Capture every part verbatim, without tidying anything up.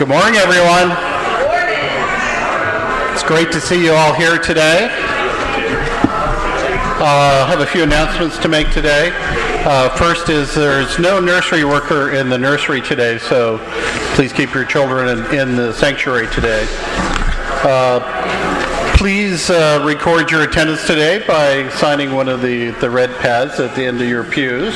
Good morning, everyone. Good morning. It's great to see you all here today. Uh, I have a few announcements to make today. Uh, first is there's no nursery worker in the nursery today, so please keep your children in, in the sanctuary today. Uh, please uh, record your attendance today by signing one of the, the red pads at the end of your pews.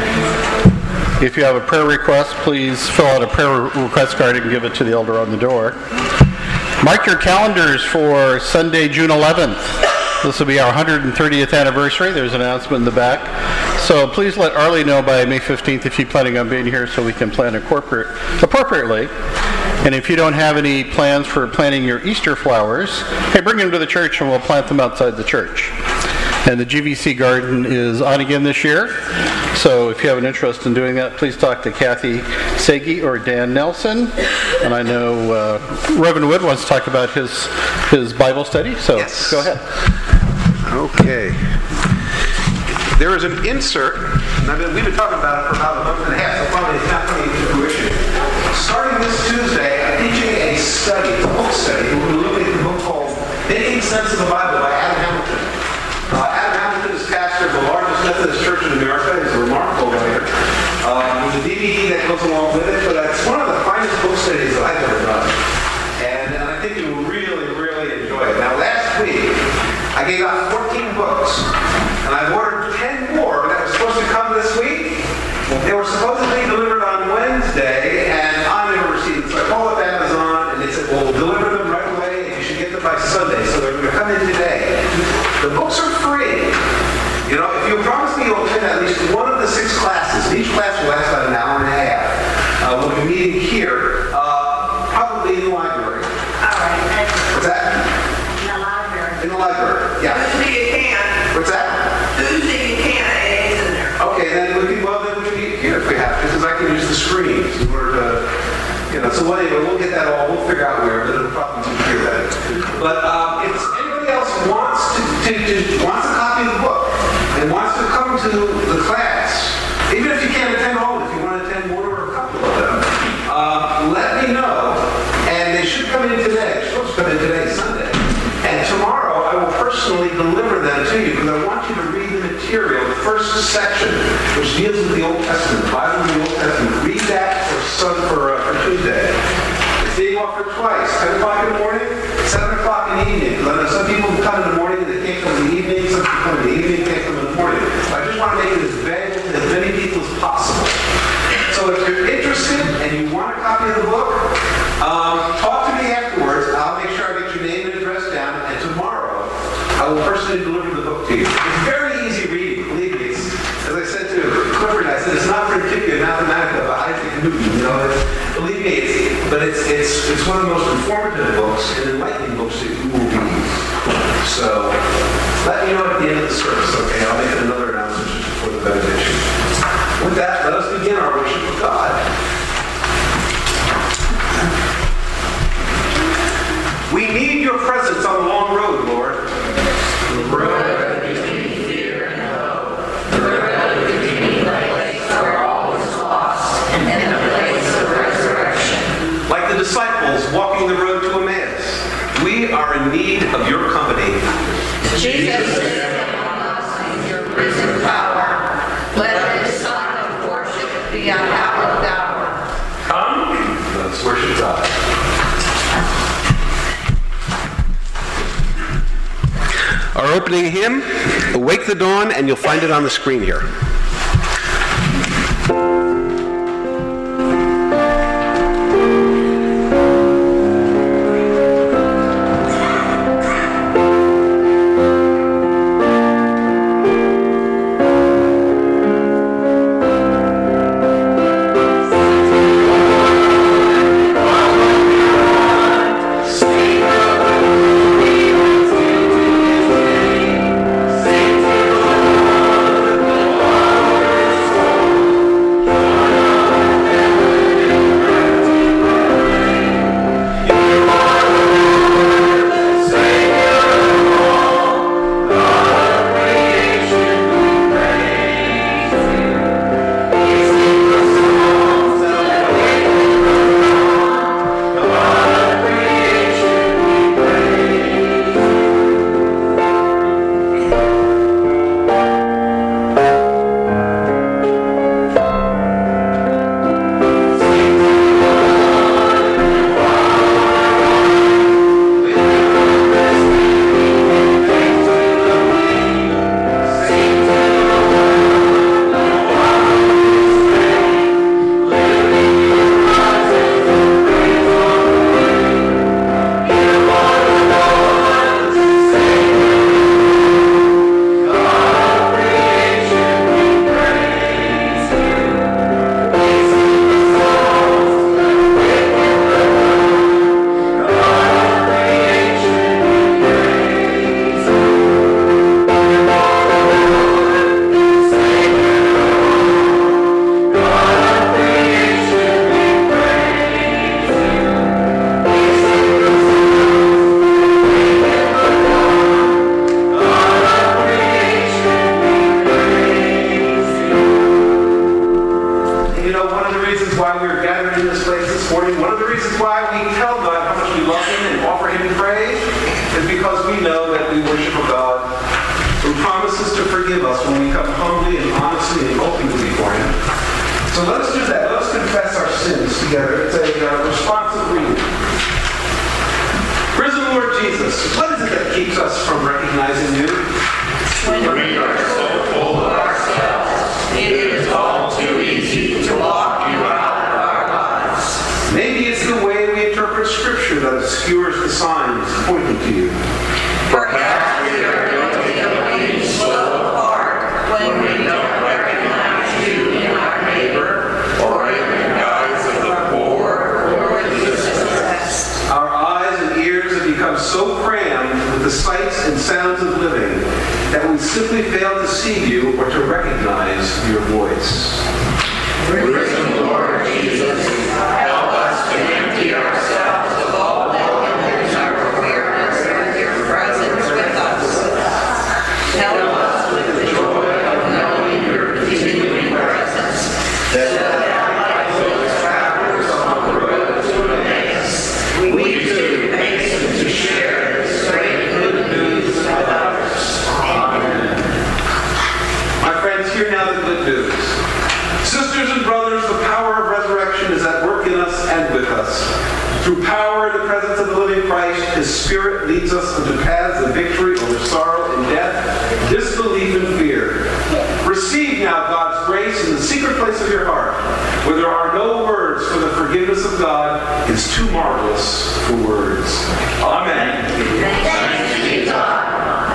If you have a prayer request, please fill out a prayer request card and give it to the elder on the door. Mark your calendars for Sunday, June eleventh. This will be our one hundred thirtieth anniversary. There's an announcement in the back. So please let Arlie know by May fifteenth if you're planning on being here so we can plan appropriately. And if you don't have any plans for planting your Easter flowers, hey, bring them to the church and we'll plant them outside the church. And the G V C garden is on again this year. So if you have an interest in doing that, please talk to Kathy Sagi or Dan Nelson. And I know uh, Reverend Wood wants to talk about his his Bible study. So yes. Go ahead. Okay. There is an insert, and I've been, we've been talking about it for about a month and a half, so probably it's not coming into fruition. Starting this Tuesday, I'm teaching a study, a book study. We're looking at the book called Making Sense of the Bible by Adam Hamilton. Uh, Adam Hamilton is pastor of the largest Methodist church in America. He's a remarkable writer. Uh, there's a D V D that goes along with it, but it's one of the finest book studies that I've ever done. And, and I think you'll really, really enjoy it. Now, last week, I gave out fourteen books, and I've ordered ten more that were supposed to come this week. They were supposedly delivered on Wednesday, and I never received them. So I called up Amazon, and they said, well, we'll deliver them right away, and you should get them by Sunday. So they're going to come in today. The books are free. You know, if you promise me you'll attend at least one of the six classes, each class will last about an hour and a half. Uh, we'll be meeting here, uh, probably in the library. All right. What's that? In the library. In the library, yeah. Tuesday you can. What's that? Tuesday you can. It is in there. Okay, then we can, well, then we can meet here if we have to, because I can use the screens in order to, you know, so anyway, we'll get that all, we'll figure out where, but it'll probably be here then. But um, if anybody else wants to, to, to, wants a copy of the book and wants to come to the class, even if you can't attend all of it, if you want to attend one or a couple of them, uh, let me know, and they should come in today. They're supposed to come in today, Sunday. And tomorrow, I will personally deliver them to you because I want you to read the material, the first section, which deals with the Old Testament, the Bible in the Old Testament. Read that for, sun, for, uh, for Tuesday. It's being offered twice, ten o'clock in the morning, seven o'clock in the evening. Because I know some people come in the morning and they can't come in the evening, some people come in the evening and can't come in the morning. So I just want to make it as available to as many people as possible. So if you're interested and you want a copy of the book, um, talk to me afterwards. I'll make sure I get your name and address down, and tomorrow I will personally deliver the book to you. It's very easy reading, believe me. It's, as I said to Clifford, I said it's not Principia Mathematica by Isaac Newton. You know, it's, believe me, it's, but it's it's it's one of the most informative books and enlightening books that you will read. So let me know at the end of the service, okay? I'll make another announcement just before the benediction. With that, let us begin our worship of God. We need your presence on the long road, Lord. The road between fear and hope. The road between the place where all is lost and the place of resurrection. Like the disciples walking the road to Emmaus, we are in need of your company. Jesus is among us in your risen power. Let this sign of worship be a hallowed hour. Come, let us worship God. Our opening hymn, Awake the Dawn, and you'll find it on the screen here. Sing to the Lord. morning, one of the reasons why we tell God how much we love Him and offer Him praise is because we know that we worship a God who promises to forgive us when we come humbly and honestly and openly before Him. So let us do that. Let us confess our sins together. It's a uh, responsive reading. Risen Lord Jesus, what is it that keeps us from recognizing You? When we are so full of ourselves, it is all too easy to block You out of our lives. Maybe it's the way we interpret Scripture that obscures the signs pointing to You. Perhaps we are guilty of being slow of heart when we don't recognize You in our neighbor or in the guise of the poor or the distressed. Our eyes and ears have become so crammed with the sights and sounds of living that we simply fail to see You or to recognize Your voice. Risen Lord Jesus, help us to empty ourselves of all that hinders our awareness of Your presence with us. Help us with the joy of knowing Your continuing presence, so that like those travelers on the road to Emmaus, we too hasten to share this great good news with others. Amen. My friends, hear now the good news. Sisters and brothers, the power of resurrection is at work in us and with us. Through power in the presence of the living Christ, His Spirit leads us into paths of victory over sorrow and death, disbelief and fear. Receive now God's grace in the secret place of your heart, where there are no words, for the forgiveness of God is too marvelous for words. Amen. Thanks be to God.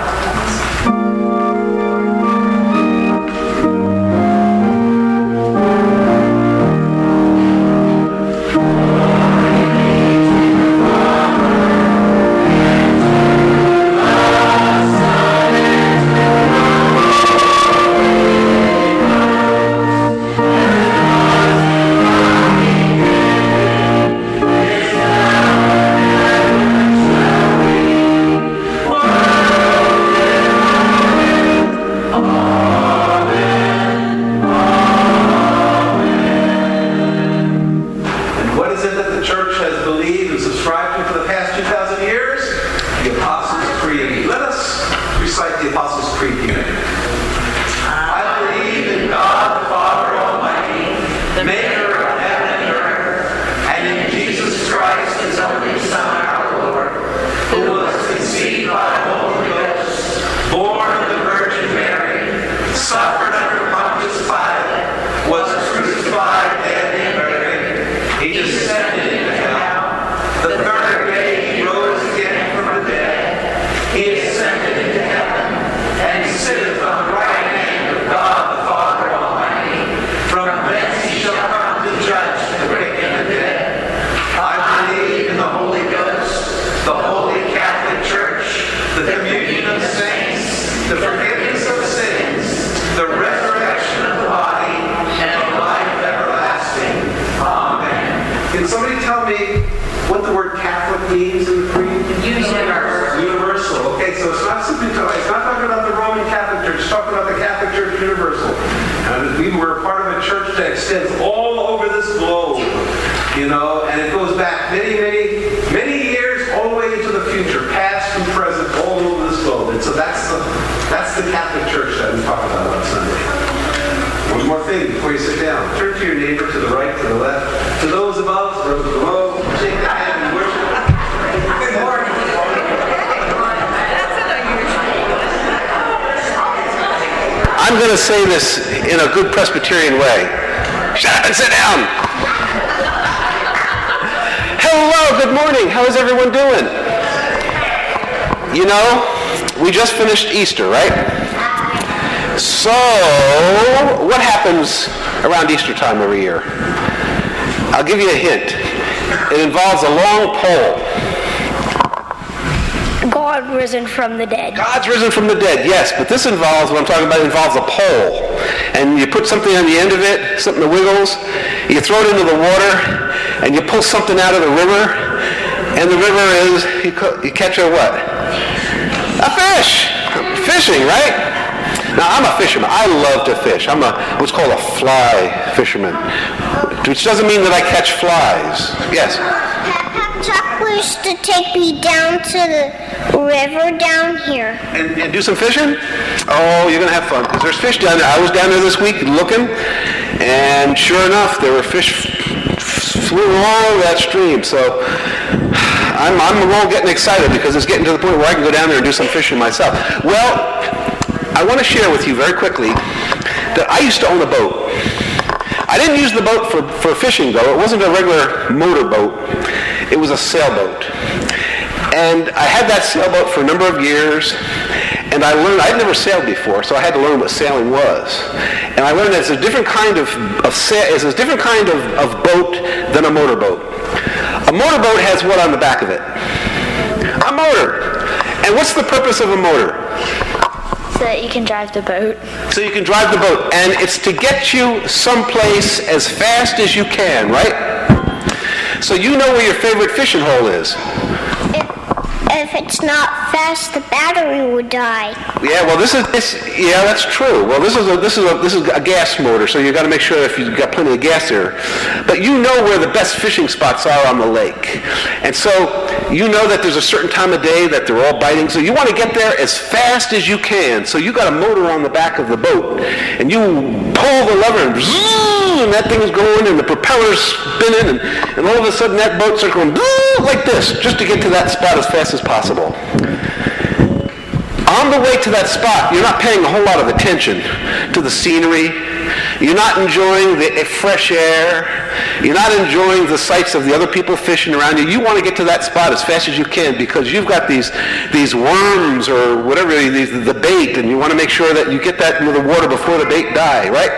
I'm going to say this in a good Presbyterian way. Shut up and sit down. Hello, good morning. How is everyone doing? You know, we just finished Easter, right? So, what happens around Easter time every year? I'll give you a hint. It involves a long pole. God risen from the dead. God's risen from the dead, yes, but this involves, what I'm talking about, involves a pole. And you put something on the end of it, something that wiggles, you throw it into the water, and you pull something out of the river, and the river is, you, you catch a what? A fish! Fishing, right? Now, I'm a fisherman. I love to fish. I'm a what's called a fly fisherman, which doesn't mean that I catch flies. Yes? Chuck used to take me down to the river down here. And, and do some fishing? Oh, you're going to have fun, because there's fish down there. I was down there this week looking, and sure enough, there were fish flew all over that stream. So I'm, I'm all getting excited, because it's getting to the point where I can go down there and do some fishing myself. Well, I want to share with you very quickly that I used to own a boat. I didn't use the boat for, for fishing, though. It wasn't a regular motor boat. It was a sailboat. And I had that sailboat for a number of years, and I learned, I'd never sailed before, so I had to learn what sailing was. And I learned that it's a different kind of, of sail, it's a different kind of, of boat than a motorboat. A motorboat has what on the back of it? A motor. And what's the purpose of a motor? So that you can drive the boat. So you can drive the boat. And it's to get you someplace as fast as you can, right? So you know where your favorite fishing hole is. If, if it's not fast, the battery would die. Yeah, well, this is this. Yeah, that's true. Well, this is a this is a this is a gas motor, so you got to make sure if you've got plenty of gas there. But you know where the best fishing spots are on the lake, and so you know that there's a certain time of day that they're all biting. So you want to get there as fast as you can. So you got a motor on the back of the boat, and you pull the lever, and, and that thing is going, and the propeller's spinning, and, and all of a sudden that boat starts going like this, just to get to that spot as fast as possible. On the way to that spot, you're not paying a whole lot of attention to the scenery. You're not enjoying the fresh air. You're not enjoying the sights of the other people fishing around you. You want to get to that spot as fast as you can, because you've got these these worms or whatever, these, the bait, and you want to make sure that you get that into the water before the bait die, right?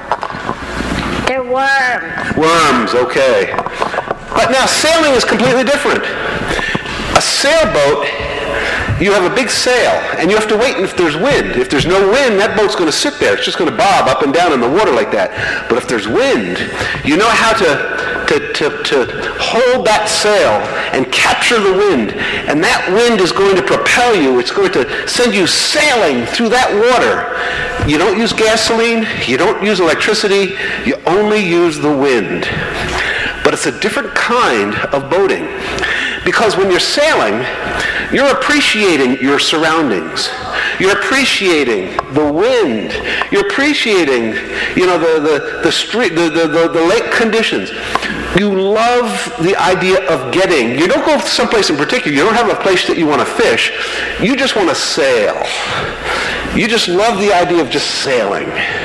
They're worms. Worms, okay. But now sailing is completely different. A sailboat, you have a big sail, and you have to wait if there's wind. If there's no wind, that boat's going to sit there. It's just going to bob up and down in the water like that. But if there's wind, you know how to, to, to, to hold that sail and capture the wind. And that wind is going to propel you. It's going to send you sailing through that water. You don't use gasoline. You don't use electricity. You only use the wind. But it's a different kind of boating. Because when you're sailing, you're appreciating your surroundings. You're appreciating the wind. You're appreciating, you know, the the the street, the, the, the, the lake conditions. You love the idea of getting. You don't go someplace in particular. You don't have a place that you want to fish. You just want to sail. You just love the idea of just sailing.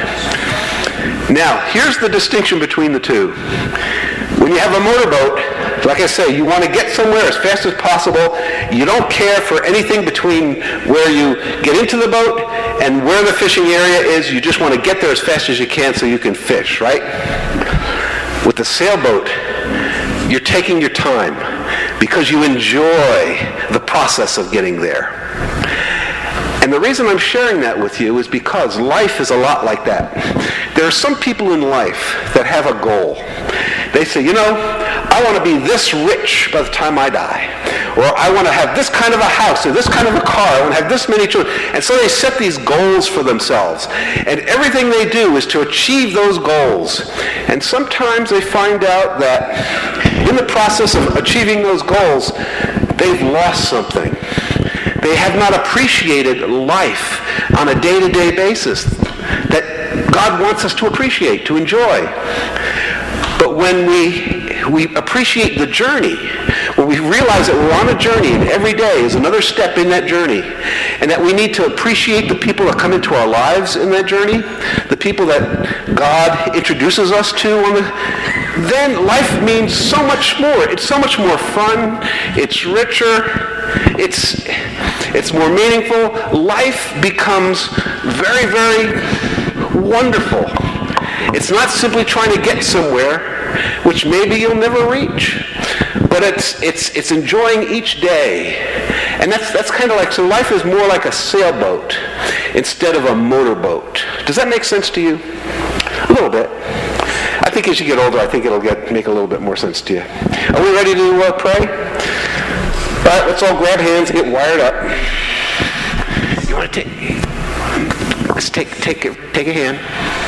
Now, here's the distinction between the two. When you have a motorboat, like I say, you want to get somewhere as fast as possible. You don't care for anything between where you get into the boat and where the fishing area is. You just want to get there as fast as you can so you can fish, right? With the sailboat, you're taking your time because you enjoy the process of getting there. And the reason I'm sharing that with you is because life is a lot like that. There are some people in life that have a goal. They say, you know, I want to be this rich by the time I die. Or I want to have this kind of a house or this kind of a car. I want to have this many children. And so they set these goals for themselves. And everything they do is to achieve those goals. And sometimes they find out that in the process of achieving those goals, they've lost something. They have not appreciated life on a day-to-day basis that God wants us to appreciate, to enjoy. But when we we appreciate the journey, when we realize that we're on a journey and every day is another step in that journey, and that we need to appreciate the people that come into our lives in that journey, the people that God introduces us to, on the, then life means so much more. It's so much more fun. It's richer. It's it's more meaningful. Life becomes very, very wonderful. It's not simply trying to get somewhere, which maybe you'll never reach, but it's it's it's enjoying each day. And that's that's kind of like, so life is more like a sailboat instead of a motorboat. Does that make sense to you? A little bit. I think as you get older, I think it'll get make a little bit more sense to you. Are we ready to uh, pray? All right, let's all grab hands and get wired up. You want to take... Let's take take take a hand.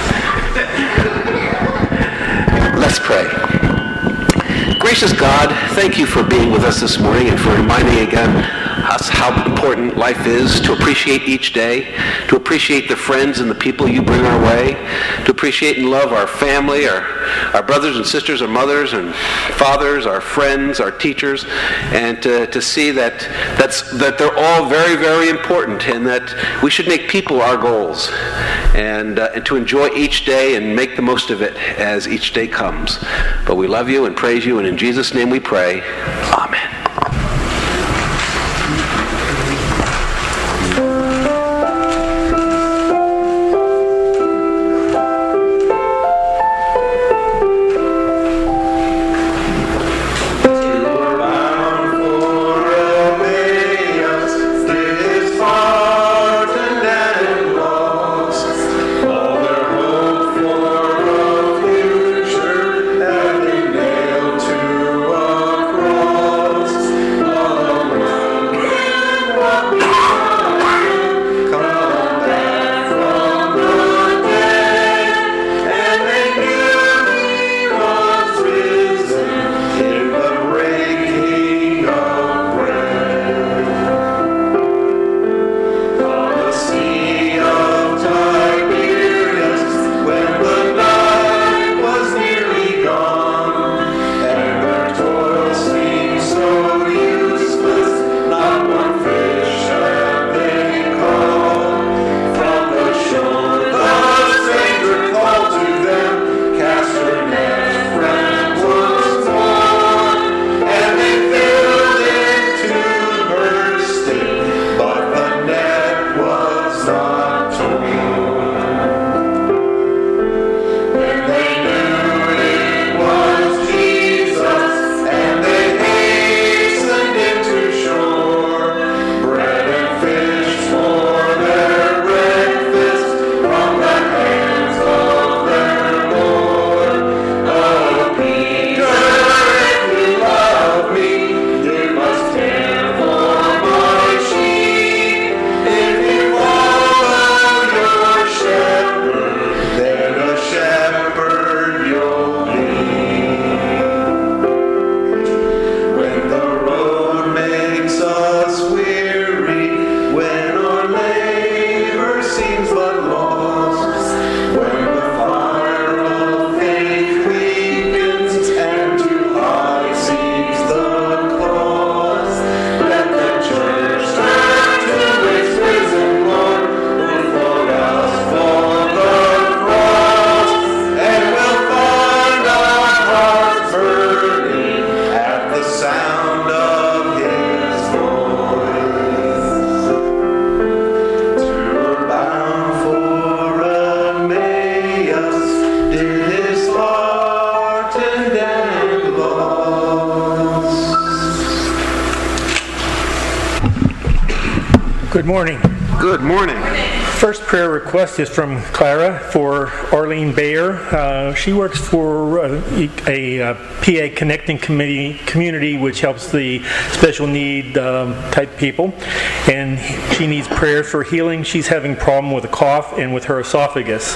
Let's pray. Gracious God, thank you for being with us this morning and for reminding again us how important life is, to appreciate each day, to appreciate the friends and the people you bring our way, to appreciate and love our family, our, our brothers and sisters, our mothers and fathers, our friends, our teachers, and to, to see that that's that they're all very, very important, and that we should make people our goals, and, uh, and to enjoy each day and make the most of it as each day comes. But we love you and praise you, and in Jesus' name we pray. Amen. Good morning. Good morning. First prayer request is from Clara for Arlene Bayer. Uh, she works for a, a, a P A Connecting Committee, Community, which helps the special need um, type people. And she needs prayers for healing. She's having a problem with a cough and with her esophagus.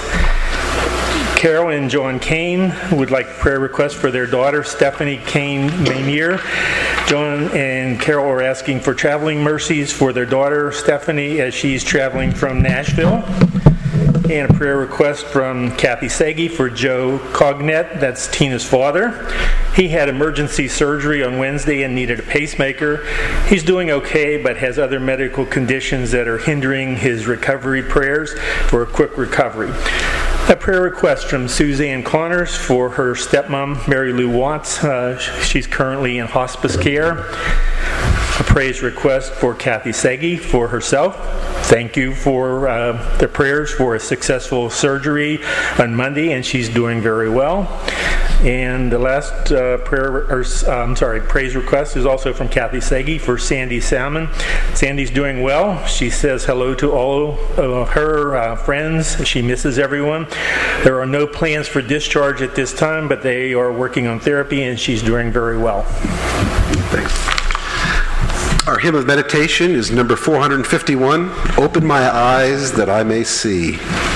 Carol and John Kane would like prayer requests for their daughter, Stephanie Kane Mamier. John and Carol are asking for traveling mercies for their daughter, Stephanie, as she's traveling from Nashville. And a prayer request from Kathy Sagi for Joe Cognet, that's Tina's father. He had emergency surgery on Wednesday and needed a pacemaker. He's doing okay, but has other medical conditions that are hindering his recovery. Prayers for a quick recovery. A prayer request from Suzanne Connors for her stepmom, Mary Lou Watts. Uh, she's currently in hospice care. A praise request for Kathy Sagi for herself. Thank you for uh, the prayers for a successful surgery on Monday, and she's doing very well. And the last uh, prayer, or, uh, I'm sorry, praise request is also from Kathy Sagi for Sandy Salmon. Sandy's doing well. She says hello to all of her uh, friends. She misses everyone. There are no plans for discharge at this time, but they are working on therapy, and she's doing very well. Thanks. Our hymn of meditation is number four hundred fifty-one, Open My Eyes That I May See.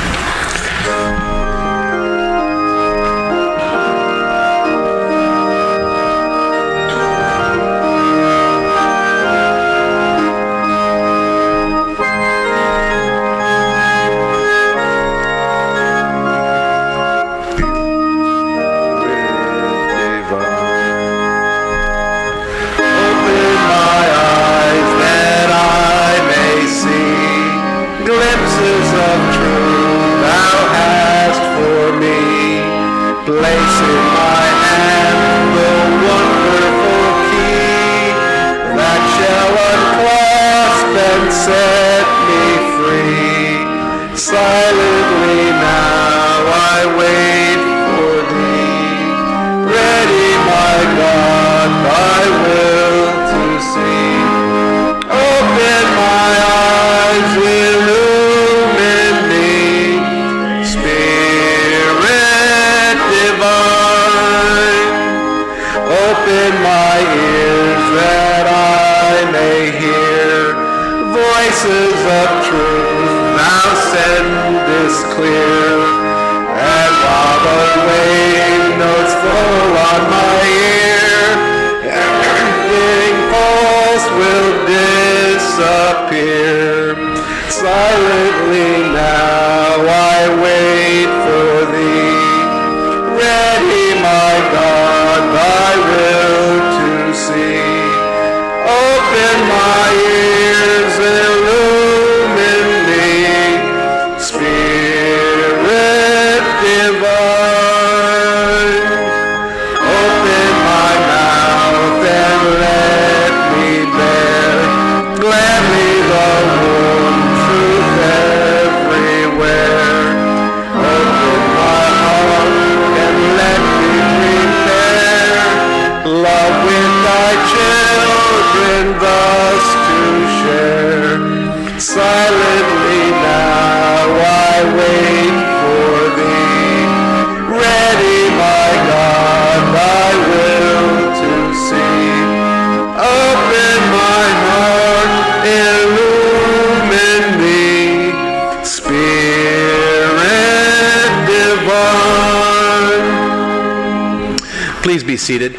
Seated.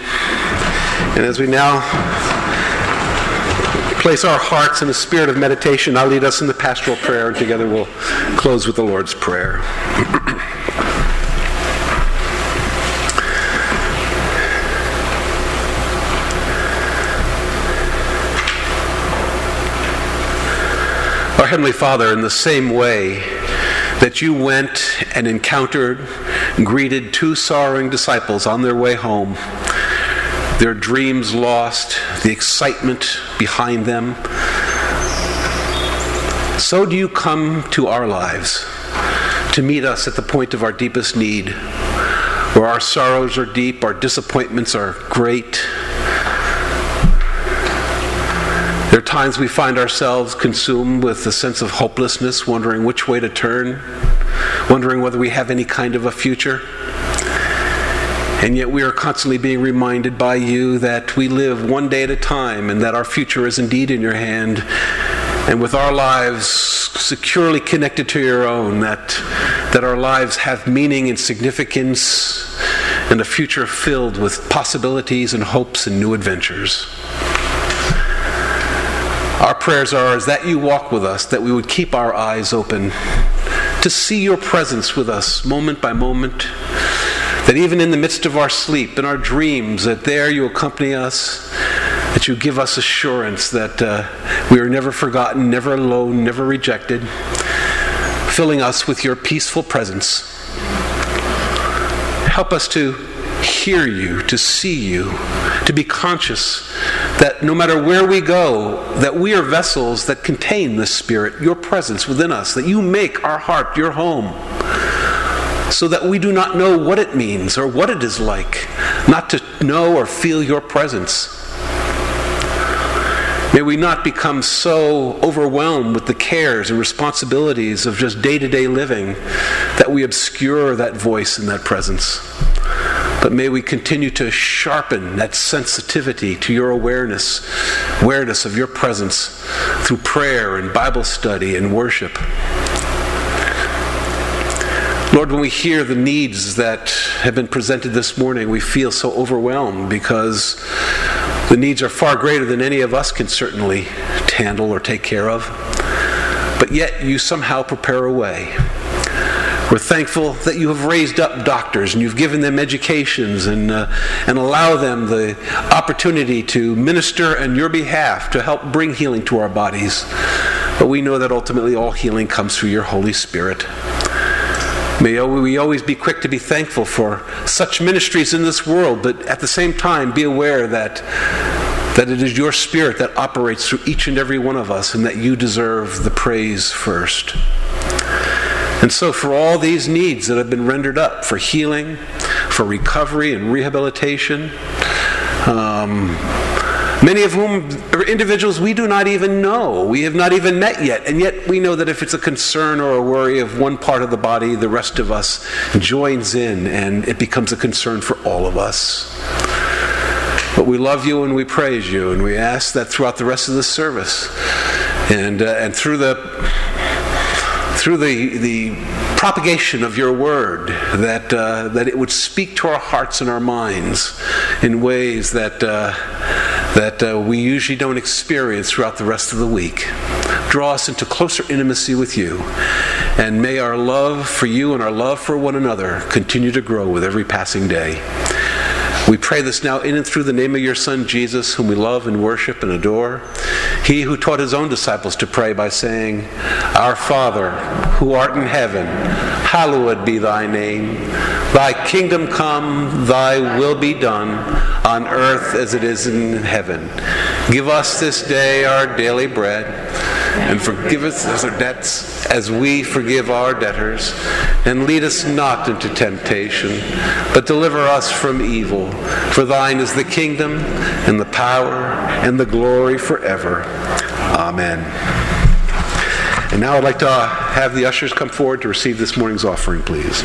And as we now place our hearts in a spirit of meditation, I'll lead us in the pastoral prayer, and together we'll close with the Lord's Prayer. Our Heavenly Father, in the same way that you went and encountered, greeted two sorrowing disciples on their way home, their dreams lost, the excitement behind them, so do you come to our lives to meet us at the point of our deepest need, where our sorrows are deep, our disappointments are great. There are times we find ourselves consumed with a sense of hopelessness, wondering which way to turn, wondering whether we have any kind of a future. And yet we are constantly being reminded by you that we live one day at a time, and that our future is indeed in your hand. And with our lives securely connected to your own, that, that our lives have meaning and significance, and a future filled with possibilities and hopes and new adventures. Our prayers are is that you walk with us, that we would keep our eyes open to see your presence with us moment by moment, that even in the midst of our sleep and our dreams, that there you accompany us, that you give us assurance that uh, we are never forgotten, never alone, never rejected, filling us with your peaceful presence. Help us to hear you, to see you, to be conscious that no matter where we go, that we are vessels that contain the Spirit, your presence within us, that you make our heart your home, so that we do not know what it means or what it is like not to know or feel your presence. May we not become so overwhelmed with the cares and responsibilities of just day-to-day living that we obscure that voice and that presence. But may we continue to sharpen that sensitivity to your awareness, awareness of your presence through prayer and Bible study and worship. Lord, when we hear the needs that have been presented this morning, we feel so overwhelmed because the needs are far greater than any of us can certainly handle or take care of. But yet you somehow prepare a way. We're thankful that you have raised up doctors and you've given them educations and uh, and allow them the opportunity to minister on your behalf to help bring healing to our bodies. But we know that ultimately all healing comes through your Holy Spirit. May we always be quick to be thankful for such ministries in this world, but at the same time be aware that that it is your Spirit that operates through each and every one of us and that you deserve the praise first. And so for all these needs that have been rendered up, for healing, for recovery and rehabilitation, um, many of whom are individuals we do not even know, we have not even met yet, and yet we know that if it's a concern or a worry of one part of the body, the rest of us joins in and it becomes a concern for all of us. But we love you and we praise you, and we ask that throughout the rest of this service and uh, and through the through the the propagation of your word, that uh, that it would speak to our hearts and our minds in ways that uh, that uh, we usually don't experience throughout the rest of the week. Draw us into closer intimacy with you, and may our love for you and our love for one another continue to grow with every passing day. We pray this now in and through the name of your Son, Jesus, whom we love and worship and adore. He who taught his own disciples to pray by saying, Our Father, who art in heaven, hallowed be thy name. Thy kingdom come, thy will be done, on earth as it is in heaven. Give us this day our daily bread, and forgive us our debts as we forgive our debtors. And lead us not into temptation, but deliver us from evil. For thine is the kingdom, and the power, and the glory forever. Amen. And now I'd like to have the ushers come forward to receive this morning's offering, please.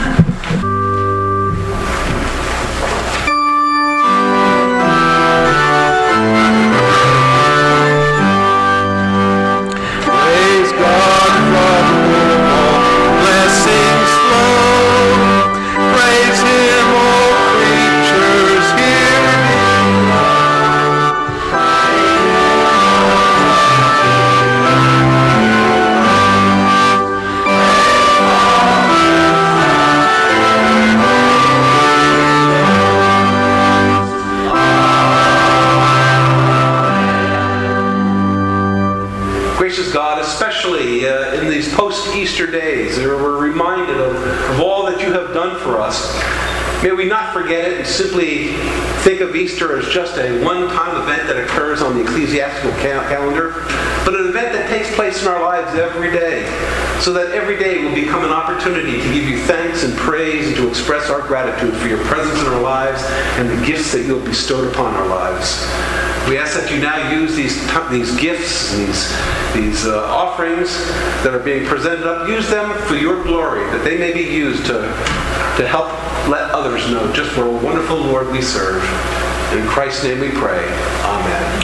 Easter days, we're reminded of, of all that you have done for us. May we not forget it and simply think of Easter as just a one-time event that occurs on the ecclesiastical calendar, but an event that takes place in our lives every day, so that every day will become an opportunity to give you thanks and praise and to express our gratitude for your presence in our lives and the gifts that you have bestowed upon our lives. We ask that you now use these these gifts, these these uh, offerings that are being presented up. Use them for your glory, that they may be used to to help let others know just what a wonderful Lord we serve. In Christ's name we pray. Amen.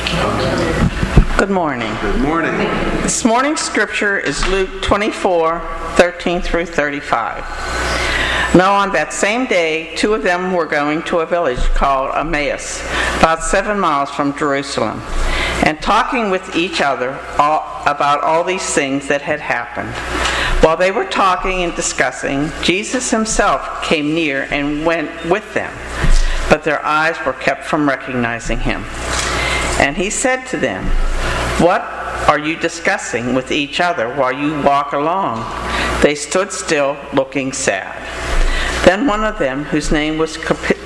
Amen. Good morning. Good morning. This morning's scripture is Luke twenty-four, thirteen through thirty-five. Now on that same day, two of them were going to a village called Emmaus, about seven miles from Jerusalem, and talking with each other all, about all these things that had happened. While they were talking and discussing, Jesus himself came near and went with them, but their eyes were kept from recognizing him. And he said to them, "What are you discussing with each other while you walk along?" They stood still, looking sad. Then one of them, whose name was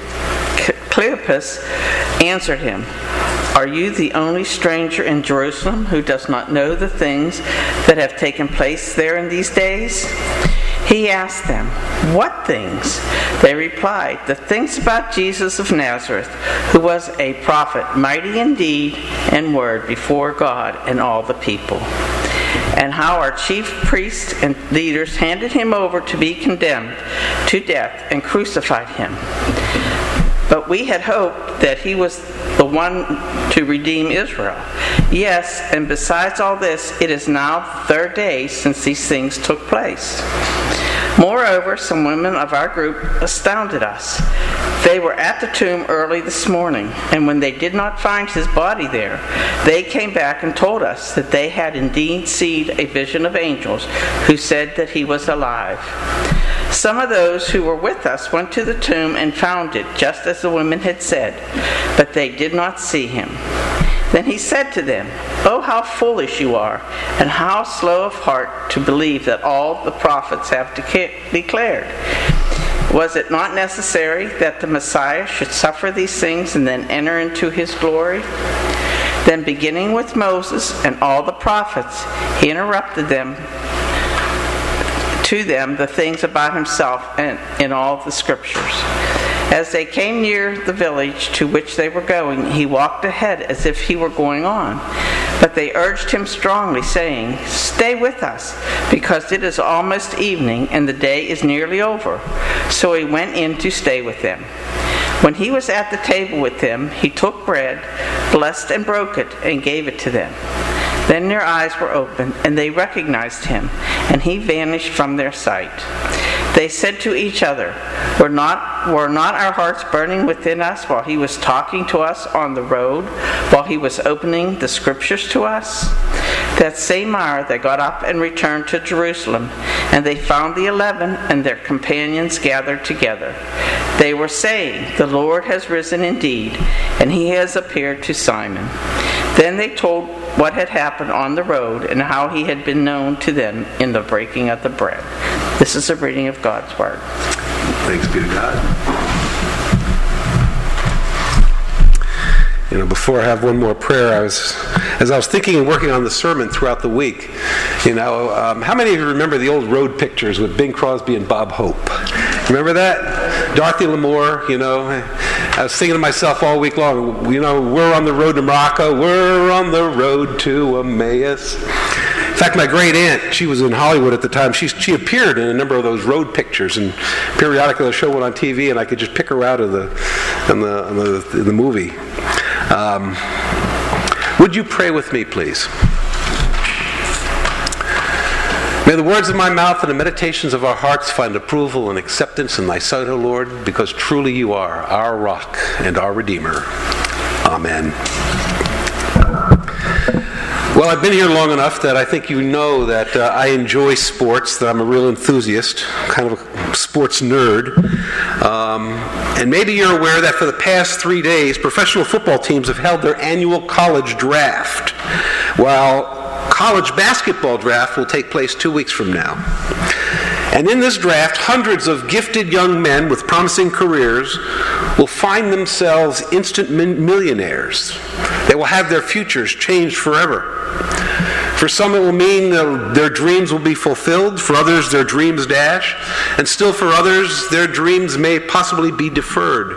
Cleopas, answered him, "Are you the only stranger in Jerusalem who does not know the things that have taken place there in these days?" He asked them, "What things?" They replied, "The things about Jesus of Nazareth, who was a prophet, mighty in deed and word before God and all the people. And how our chief priests and leaders handed him over to be condemned to death and crucified him. but we had hoped that he was the one to redeem Israel. Yes, and besides all this, it is now the third day since these things took place. Moreover, some women of our group astounded us. They were at the tomb early this morning, and when they did not find his body there, they came back and told us that they had indeed seen a vision of angels who said that he was alive. Some of those who were with us went to the tomb and found it just as the women had said, but they did not see him. Then he said to them, "Oh, how foolish you are, and how slow of heart to believe that all the prophets have deca- declared. Was it not necessary that the Messiah should suffer these things and then enter into his glory?" Then beginning with Moses and all the prophets, he interrupted them to them the things about himself and in all the scriptures. As they came near the village to which they were going, he walked ahead as if he were going on. But they urged him strongly, saying, "Stay with us, because it is almost evening and the day is nearly over." So he went in to stay with them. When he was at the table with them, he took bread, blessed and broke it, and gave it to them. Then their eyes were opened, and they recognized him, and he vanished from their sight. They said to each other, were not, were not our hearts burning within us while he was talking to us on the road, while he was opening the scriptures to us? That same hour they got up and returned to Jerusalem, and they found the eleven and their companions gathered together. They were saying, "The Lord has risen indeed, and he has appeared to Simon." Then they told what had happened on the road and how he had been known to them in the breaking of the bread. This is a reading of God's Word. Thanks be to God. You know, before I have one more prayer, I was, as I was thinking and working on the sermon throughout the week, you know, um, how many of you remember the old road pictures with Bing Crosby and Bob Hope? Remember that? Dorothy Lamour, you know. I was thinking to myself all week long, you know, we're on the road to Morocco, we're on the road to Emmaus. In fact, my great aunt, she was in Hollywood at the time. She she appeared in a number of those road pictures, and periodically they'll show one on T V, and I could just pick her out of the in the in the, in the movie. Um, would you pray with me, please? May the words of my mouth and the meditations of our hearts find approval and acceptance in thy sight, O Lord, because truly you are our rock and our Redeemer. Amen. Well, I've been here long enough that I think you know that uh, I enjoy sports, that I'm a real enthusiast, kind of a sports nerd. Um, and maybe you're aware that for the past three days, professional football teams have held their annual college draft, while college basketball draft will take place two weeks from now. And in this draft, hundreds of gifted young men with promising careers will find themselves instant min- millionaires. They will have their futures changed forever. For some it will mean their, their dreams will be fulfilled. For others, their dreams dash. And still for others, their dreams may possibly be deferred.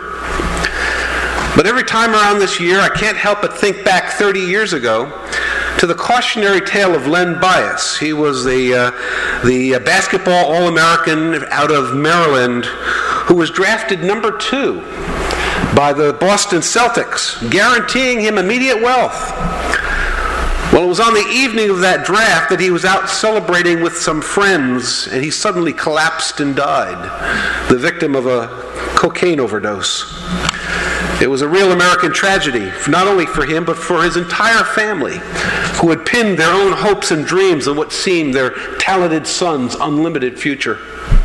But every time around this year, I can't help but think back thirty years ago to the cautionary tale of Len Bias. He was the, uh, the basketball All-American out of Maryland who was drafted number two by the Boston Celtics, guaranteeing him immediate wealth. Well, it was on the evening of that draft that he was out celebrating with some friends, and he suddenly collapsed and died, the victim of a cocaine overdose. It was a real American tragedy, not only for him, but for his entire family, who had pinned their own hopes and dreams on what seemed their talented son's unlimited future.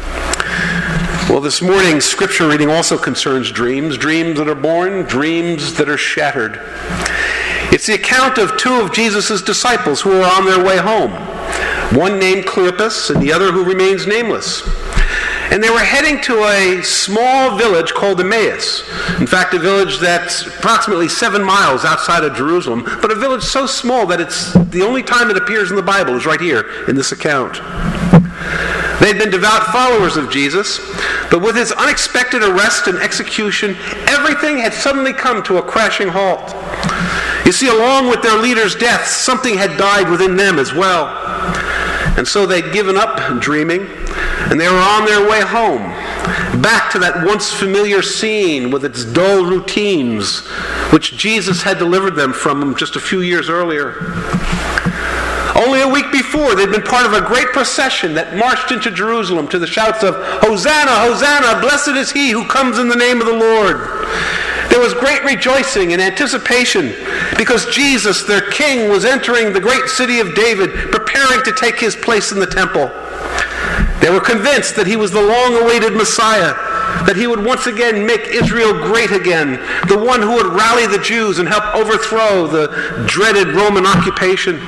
Well, this morning's scripture reading also concerns dreams, dreams that are born, dreams that are shattered. It's the account of two of Jesus' disciples who are on their way home, one named Cleopas and the other who remains nameless. And they were heading to a small village called Emmaus. In fact, a village that's approximately seven miles outside of Jerusalem, but a village so small that it's the only time it appears in the Bible is right here in this account. They'd been devout followers of Jesus, but with his unexpected arrest and execution, everything had suddenly come to a crashing halt. You see, along with their leader's death, something had died within them as well. And so they'd given up dreaming, and they were on their way home, back to that once familiar scene with its dull routines, which Jesus had delivered them from just a few years earlier. Only a week before, they'd been part of a great procession that marched into Jerusalem to the shouts of, "Hosanna, Hosanna, blessed is he who comes in the name of the Lord." There was great rejoicing and anticipation because Jesus, their king, was entering the great city of David, preparing to take his place in the temple. They were convinced that he was the long-awaited Messiah, that he would once again make Israel great again, the one who would rally the Jews and help overthrow the dreaded Roman occupation.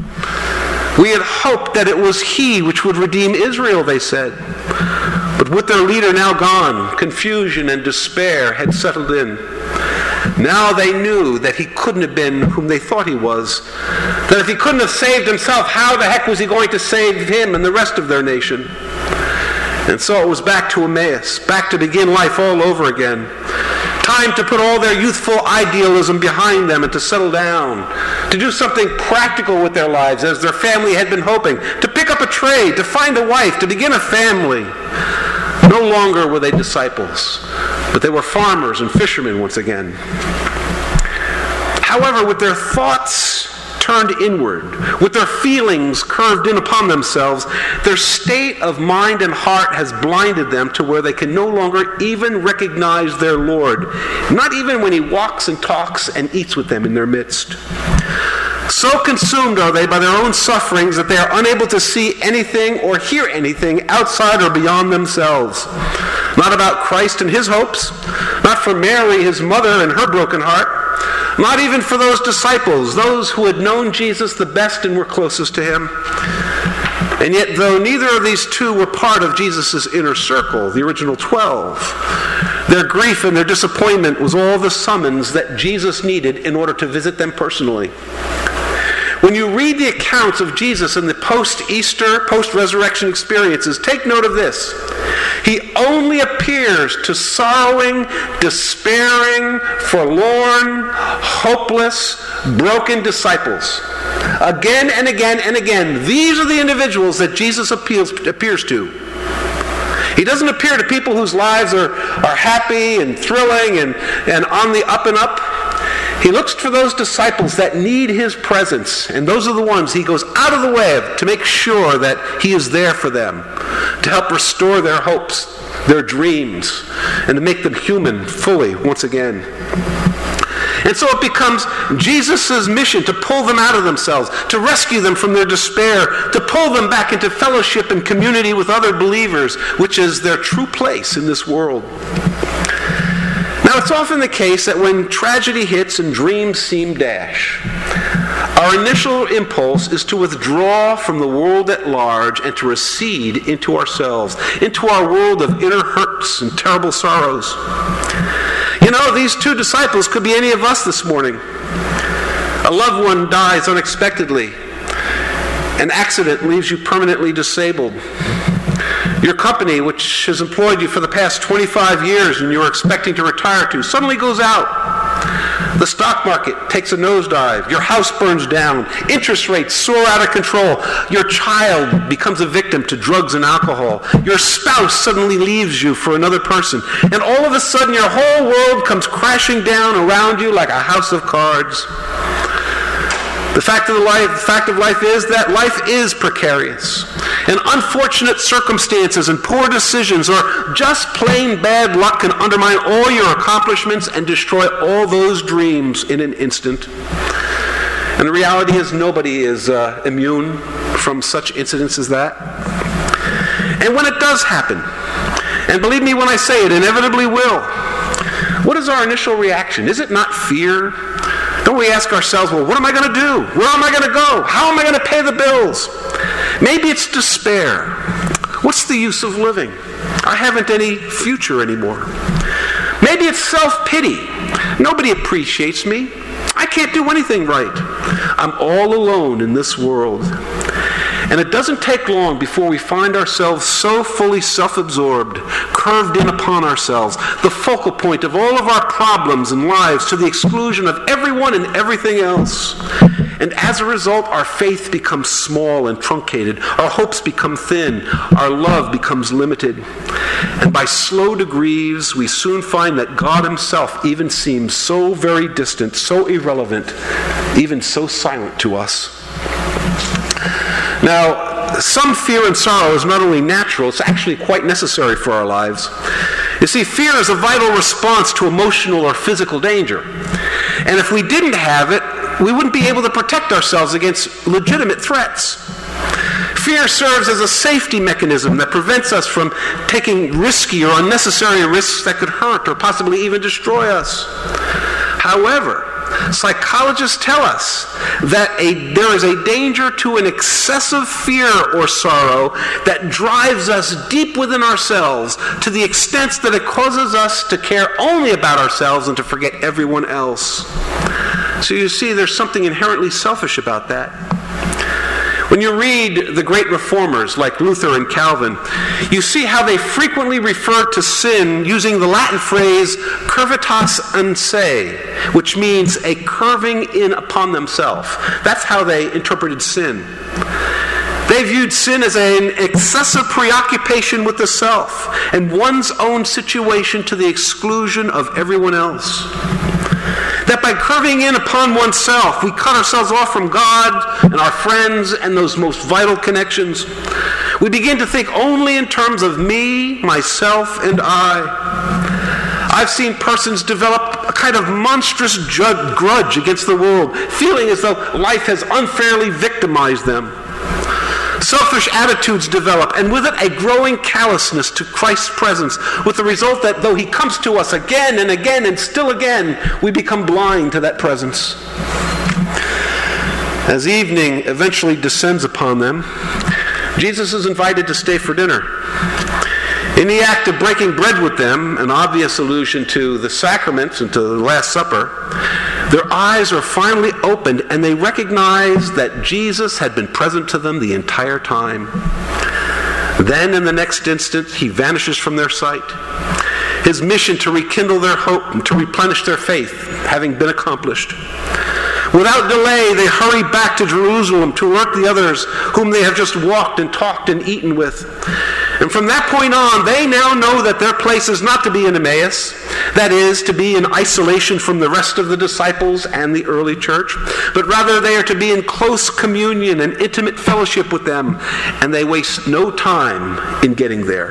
We had hoped that it was he which would redeem Israel, they said. But with their leader now gone, confusion and despair had settled in. Now they knew that he couldn't have been whom they thought he was. That if he couldn't have saved himself, how the heck was he going to save him and the rest of their nation? And so it was back to Emmaus, back to begin life all over again. Time to put all their youthful idealism behind them and to settle down, to do something practical with their lives as their family had been hoping, to pick up a trade, to find a wife, to begin a family. No longer were they disciples, but they were farmers and fishermen once again. However, with their thoughts turned inward, with their feelings curved in upon themselves, their state of mind and heart has blinded them to where they can no longer even recognize their Lord, not even when he walks and talks and eats with them in their midst. So consumed are they by their own sufferings that they are unable to see anything or hear anything outside or beyond themselves. Not about Christ and his hopes, not for Mary, his mother, and her broken heart, not even for those disciples, those who had known Jesus the best and were closest to him. And yet, though neither of these two were part of Jesus' inner circle, the original twelve, their grief and their disappointment was all the summons that Jesus needed in order to visit them personally. When you read the accounts of Jesus in the post-Easter, post-resurrection experiences, take note of this. He only appears to sorrowing, despairing, forlorn, hopeless, broken disciples. Again and again and again, these are the individuals that Jesus appeals, appears to. He doesn't appear to people whose lives are, are happy and thrilling and, and on the up and up. He looks for those disciples that need his presence, and those are the ones he goes out of the way to make sure that he is there for them, to help restore their hopes, their dreams, and to make them human fully once again. And so it becomes Jesus' mission to pull them out of themselves, to rescue them from their despair, to pull them back into fellowship and community with other believers, which is their true place in this world. Now, it's often the case that when tragedy hits and dreams seem dash, our initial impulse is to withdraw from the world at large and to recede into ourselves, into our world of inner hurts and terrible sorrows. You know, these two disciples could be any of us this morning. A loved one dies unexpectedly. An accident leaves you permanently disabled. Your company, which has employed you for the past twenty-five years and you're expecting to retire to, suddenly goes out. The stock market takes a nosedive. Your house burns down. Interest rates soar out of control. Your child becomes a victim to drugs and alcohol. Your spouse suddenly leaves you for another person. And all of a sudden your whole world comes crashing down around you like a house of cards. The fact of the life, the fact of life is that life is precarious. And unfortunate circumstances and poor decisions or just plain bad luck can undermine all your accomplishments and destroy all those dreams in an instant. And the reality is nobody is uh, immune from such incidents as that. And when it does happen, and believe me when I say it inevitably will, what is our initial reaction? Is it not fear? Don't we ask ourselves, well, what am I going to do? Where am I going to go? How am I going to pay the bills? Maybe it's despair. What's the use of living? I haven't any future anymore. Maybe it's self-pity. Nobody appreciates me. I can't do anything right. I'm all alone in this world. And it doesn't take long before we find ourselves so fully self-absorbed, curved in upon ourselves, the focal point of all of our problems and lives to the exclusion of everyone and everything else. And as a result, our faith becomes small and truncated. Our hopes become thin. Our love becomes limited. And by slow degrees, we soon find that God himself even seems so very distant, so irrelevant, even so silent to us. Now, some fear and sorrow is not only natural, it's actually quite necessary for our lives. You see, fear is a vital response to emotional or physical danger. And if we didn't have it, we wouldn't be able to protect ourselves against legitimate threats. Fear serves as a safety mechanism that prevents us from taking risky or unnecessary risks that could hurt or possibly even destroy us. However, psychologists tell us that a, there is a danger to an excessive fear or sorrow that drives us deep within ourselves to the extent that it causes us to care only about ourselves and to forget everyone else. So you see, there's something inherently selfish about that. When you read the great reformers like Luther and Calvin, you see how they frequently refer to sin using the Latin phrase curvitas ansae, which means a curving in upon themselves. That's how they interpreted sin. They viewed sin as an excessive preoccupation with the self and one's own situation to the exclusion of everyone else. That by curving in upon oneself, we cut ourselves off from God and our friends and those most vital connections. We begin to think only in terms of me, myself, and I. I've seen persons develop a kind of monstrous ju- grudge against the world, feeling as though life has unfairly victimized them. Selfish attitudes develop, and with it a growing callousness to Christ's presence, with the result that though he comes to us again and again and still again, we become blind to that presence. As evening eventually descends upon them, Jesus is invited to stay for dinner. In the act of breaking bread with them, an obvious allusion to the sacraments and to the Last Supper, their eyes are finally opened and they recognize that Jesus had been present to them the entire time. Then in the next instant, he vanishes from their sight. His mission to rekindle their hope and to replenish their faith having been accomplished. Without delay, they hurry back to Jerusalem to alert the others whom they have just walked and talked and eaten with. And from that point on, they now know that their place is not to be in Emmaus, that is, to be in isolation from the rest of the disciples and the early church, but rather they are to be in close communion and intimate fellowship with them, and they waste no time in getting there.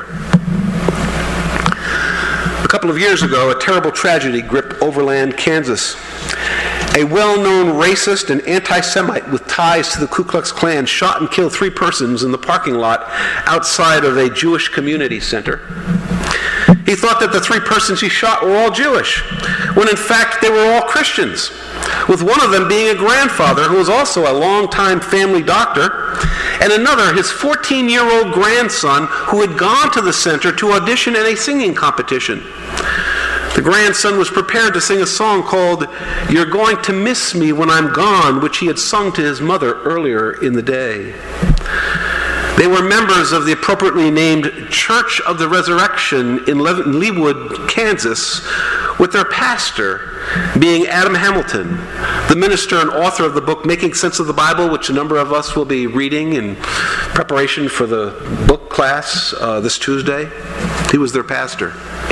A couple of years ago, a terrible tragedy gripped Overland, Kansas. A well-known racist and anti-Semite with ties to the Ku Klux Klan shot and killed three persons in the parking lot outside of a Jewish community center. He thought that the three persons he shot were all Jewish, when in fact they were all Christians, with one of them being a grandfather who was also a longtime family doctor, and another his fourteen-year-old grandson who had gone to the center to audition in a singing competition. The grandson was prepared to sing a song called "You're Going to Miss Me When I'm Gone," which he had sung to his mother earlier in the day. They were members of the appropriately named Church of the Resurrection in Leawood, Kansas, with their pastor being Adam Hamilton, the minister and author of the book Making Sense of the Bible, which a number of us will be reading in preparation for the book class uh, this Tuesday. He was their pastor.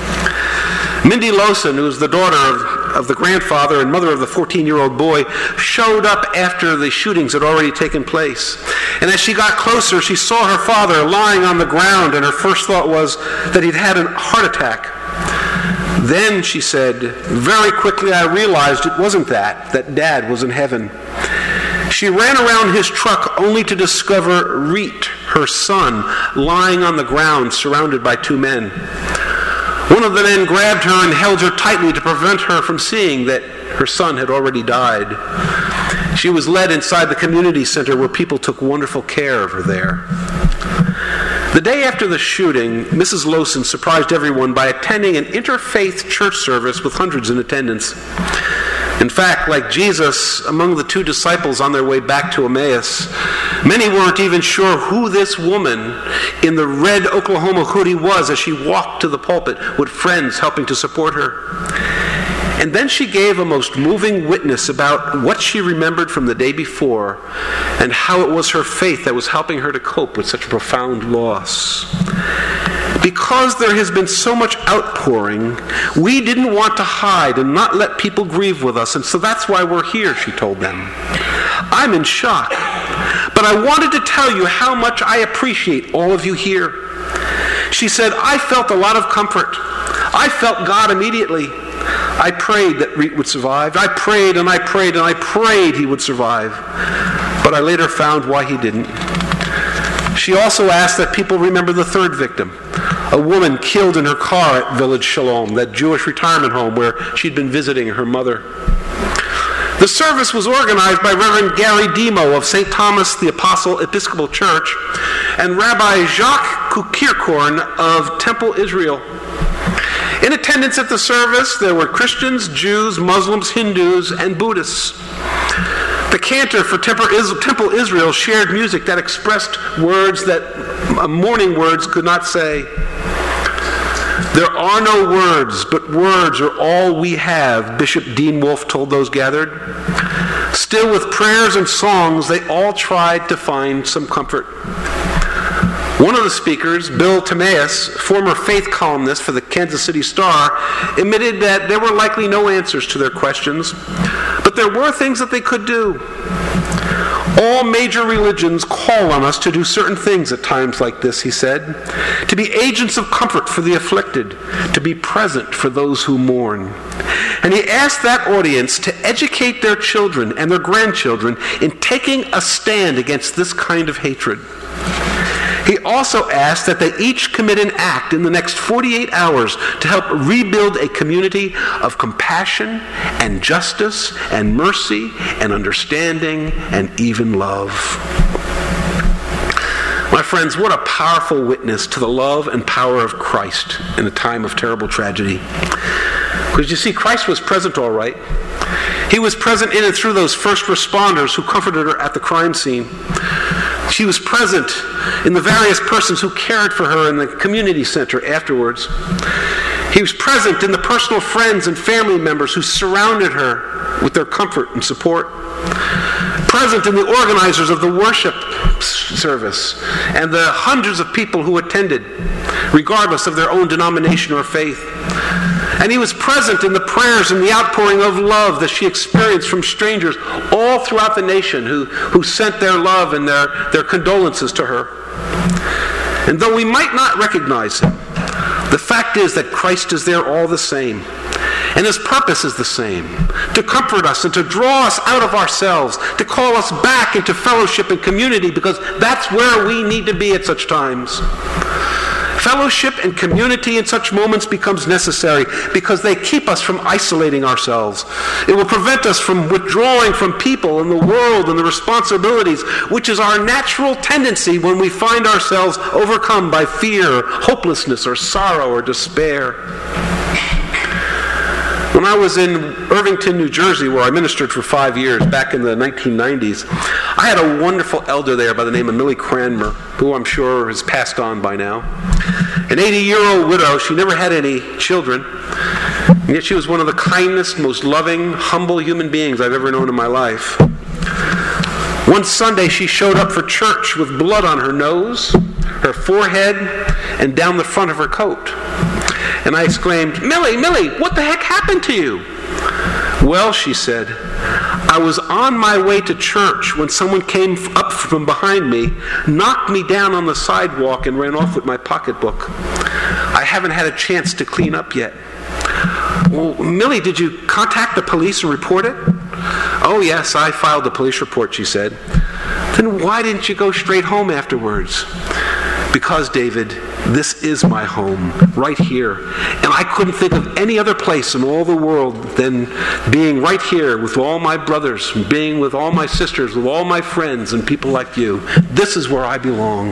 Mindy Lawson, who was the daughter of, of the grandfather and mother of the fourteen-year-old boy, showed up after the shootings had already taken place. And as she got closer, she saw her father lying on the ground, and her first thought was that he'd had a heart attack. Then, she said, very quickly I realized it wasn't that, that Dad was in heaven. She ran around his truck only to discover Reet, her son, lying on the ground surrounded by two men. One of the men grabbed her and held her tightly to prevent her from seeing that her son had already died. She was led inside the community center where people took wonderful care of her there. The day after the shooting, Missus Lawson surprised everyone by attending an interfaith church service with hundreds in attendance. In fact, like Jesus, among the two disciples on their way back to Emmaus, many weren't even sure who this woman in the red Oklahoma hoodie was as she walked to the pulpit with friends helping to support her. And then she gave a most moving witness about what she remembered from the day before and how it was her faith that was helping her to cope with such a profound loss. Because there has been so much outpouring, we didn't want to hide and not let people grieve with us, and so that's why we're here, she told them. I'm in shock, but I wanted to tell you how much I appreciate all of you here. She said, I felt a lot of comfort. I felt God immediately. I prayed that Reet would survive. I prayed and I prayed and I prayed he would survive. But I later found why he didn't. She also asked that people remember the third victim, a woman killed in her car at Village Shalom, that Jewish retirement home where she'd been visiting her mother. The service was organized by Reverend Gary Demo of Saint Thomas the Apostle Episcopal Church and Rabbi Jacques Kukirkorn of Temple Israel. In attendance at the service, there were Christians, Jews, Muslims, Hindus, and Buddhists. The cantor for Temple Israel shared music that expressed words that mourning words could not say. There are no words, but words are all we have, Bishop Dean Wolfe told those gathered. Still, with prayers and songs, they all tried to find some comfort. One of the speakers, Bill Timaeus, former faith columnist for the Kansas City Star, admitted that there were likely no answers to their questions, but there were things that they could do. All major religions call on us to do certain things at times like this, he said, to be agents of comfort for the afflicted, to be present for those who mourn. And he asked that audience to educate their children and their grandchildren in taking a stand against this kind of hatred. He also asked that they each commit an act in the next forty-eight hours to help rebuild a community of compassion and justice and mercy and understanding and even love. My friends, what a powerful witness to the love and power of Christ in a time of terrible tragedy. Because you see, Christ was present all right. He was present in and through those first responders who comforted her at the crime scene. She was present in the various persons who cared for her in the community center afterwards. He was present in the personal friends and family members who surrounded her with their comfort and support. Present in the organizers of the worship service and the hundreds of people who attended, regardless of their own denomination or faith. And he was present in the prayers and the outpouring of love that she experienced from strangers all throughout the nation who, who sent their love and their, their condolences to her. And though we might not recognize him, the fact is that Christ is there all the same. And his purpose is the same, to comfort us and to draw us out of ourselves, to call us back into fellowship and community, because that's where we need to be at such times. Fellowship and community in such moments becomes necessary because they keep us from isolating ourselves. It will prevent us from withdrawing from people and the world and the responsibilities, which is our natural tendency when we find ourselves overcome by fear, hopelessness, or sorrow or despair. When I was in Irvington, New Jersey, where I ministered for five years back in the nineteen nineties, I had a wonderful elder there by the name of Millie Cranmer, who I'm sure has passed on by now. An eighty-year-old widow, she never had any children, and yet she was one of the kindest, most loving, humble human beings I've ever known in my life. One Sunday, she showed up for church with blood on her nose, her forehead, and down the front of her coat. And I exclaimed, "Millie, Millie, what the heck happened to you?" "Well," she said, "I was on my way to church when someone came up from behind me, knocked me down on the sidewalk, and ran off with my pocketbook. I haven't had a chance to clean up yet." "Well, Millie, did you contact the police and report it?" "Oh, yes, I filed a police report," she said. "Then why didn't you go straight home afterwards?" "Because, David, this is my home, right here. And I couldn't think of any other place in all the world than being right here with all my brothers, being with all my sisters, with all my friends and people like you. This is where I belong."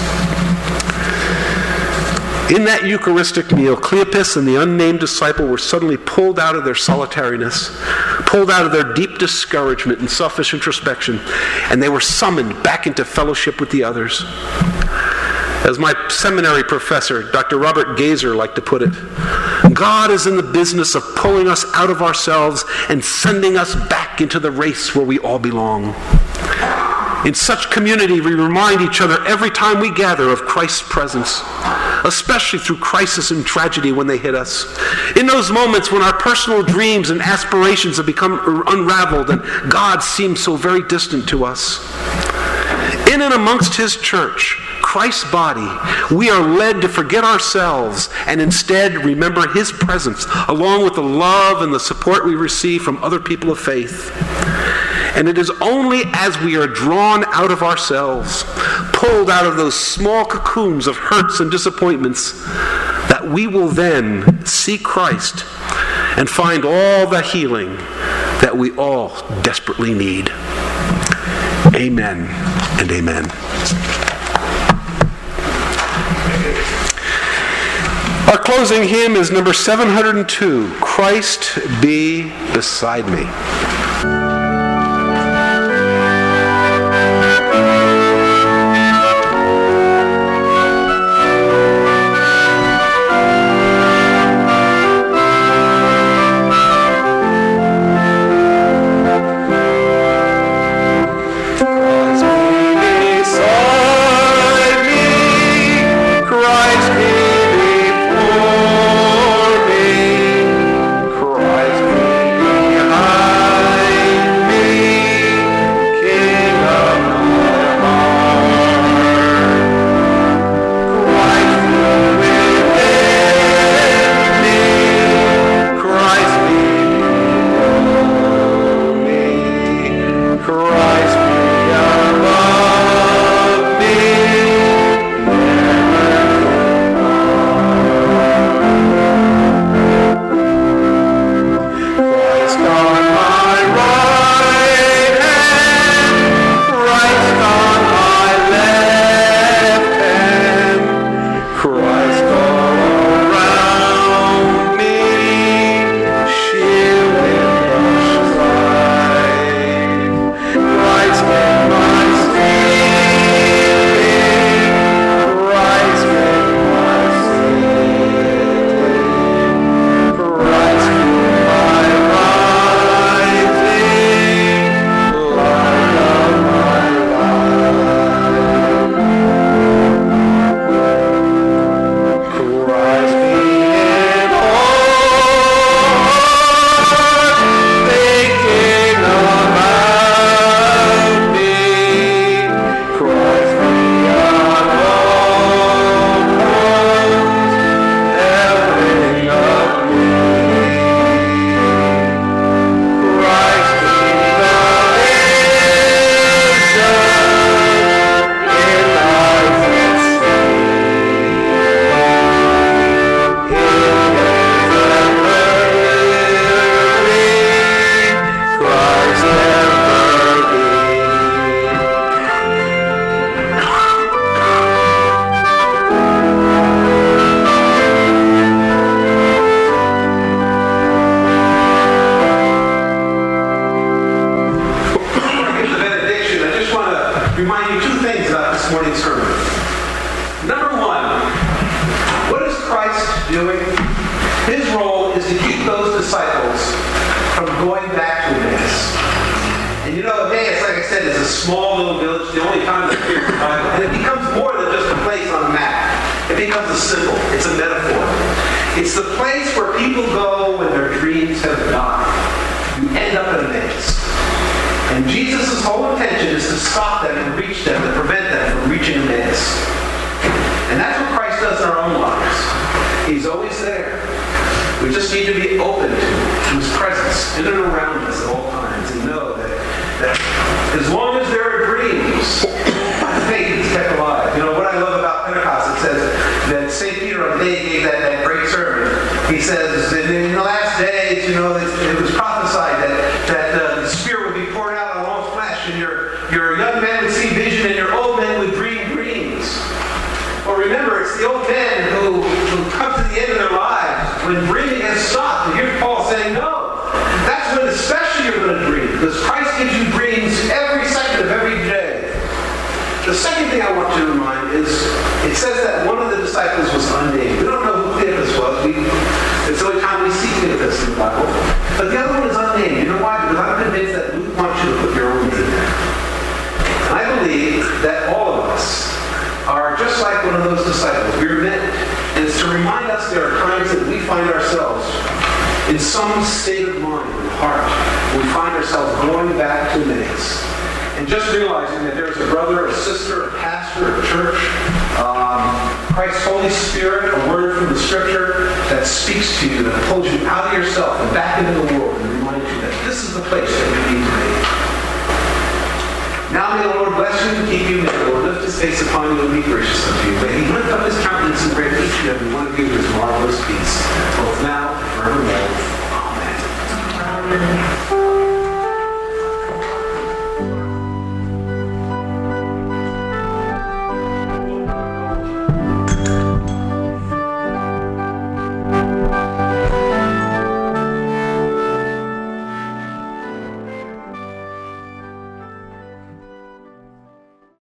In that Eucharistic meal, Cleopas and the unnamed disciple were suddenly pulled out of their solitariness, pulled out of their deep discouragement and selfish introspection, and they were summoned back into fellowship with the others. As my seminary professor, Doctor Robert Gazer, liked to put it, God is in the business of pulling us out of ourselves and sending us back into the race where we all belong. In such community, we remind each other every time we gather of Christ's presence, especially through crisis and tragedy when they hit us. In those moments when our personal dreams and aspirations have become unraveled and God seems so very distant to us. In and amongst His church, Christ's body, we are led to forget ourselves and instead remember His presence, along with the love and the support we receive from other people of faith. And it is only as we are drawn out of ourselves, pulled out of those small cocoons of hurts and disappointments, that we will then see Christ and find all the healing that we all desperately need. Amen and amen. Our closing hymn is number seven hundred two, Christ Be Beside Me. It says that one of the disciples was unnamed. We don't know who Cleopas was. We, it's a place in the Bible. But the other one is unnamed. You know why? Because I'm convinced that Luke wants you to put your own name there. And I believe that all of us are just like one of those disciples. We're meant, and it's to remind us there are times that we find ourselves in some state of mind and heart. We find ourselves going back to Emmaus. And just realizing that there's a brother, a sister, a pastor, a church, um, Christ's Holy Spirit, a word from the Scripture that speaks to you, that pulls you out of yourself and back into the world and reminds you that this is the place that you need to be. Now may the Lord bless you and keep you. May the Lord lift his face upon you and be gracious unto you. May he lift up his countenance and grant each and every one of you his marvelous peace, both now and forevermore. Amen. Amen.